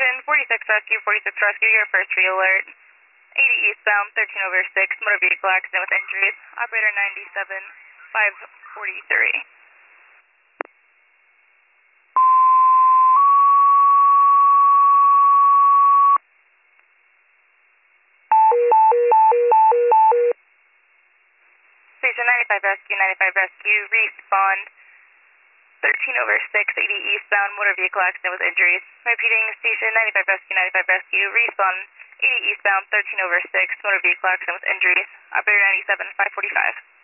Station 46 Rescue, 46 Rescue, your first re-alert. 80 eastbound, 13 over 6, motor vehicle accident with injuries. Operator 97-543. Station 95 Rescue, 95 Rescue, respond. 13 over 6, 80 eastbound, motor vehicle accident with injuries. Repeating, Station 95 Rescue, 95 Rescue, respawn 80 eastbound, 13 over 6, motor vehicle accident with injuries. Operator 97-545.